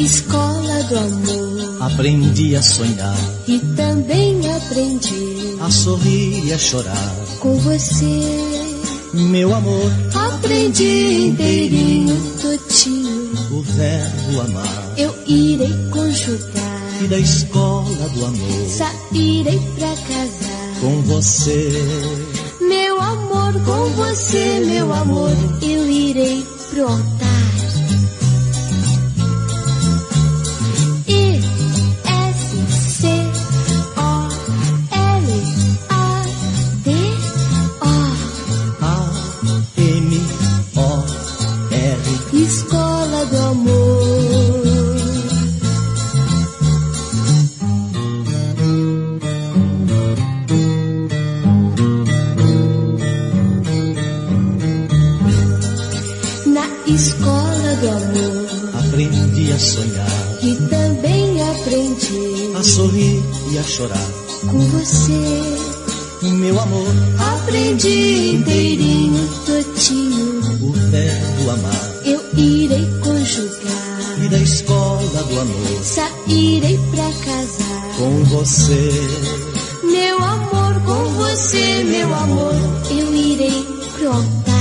escola do amor aprendi a sonhar e também aprendi a sorrir e a chorar com você. Meu amor, aprendi inteirinho, todinho, o verbo amar. Eu irei conjugar e da escola do amor sairei pra casar com você. Meu amor, com você, meu amor, eu irei pro altar. Escola do amor. Na escola do amor aprendi a sonhar e também aprendi a sorrir e a chorar com você. Meu amor, aprendi inteirinho, todinho, o verbo amar. Eu irei conjugar e da escola do amor sairei pra casar com você. Meu amor, com você, meu amor, eu irei pro altar.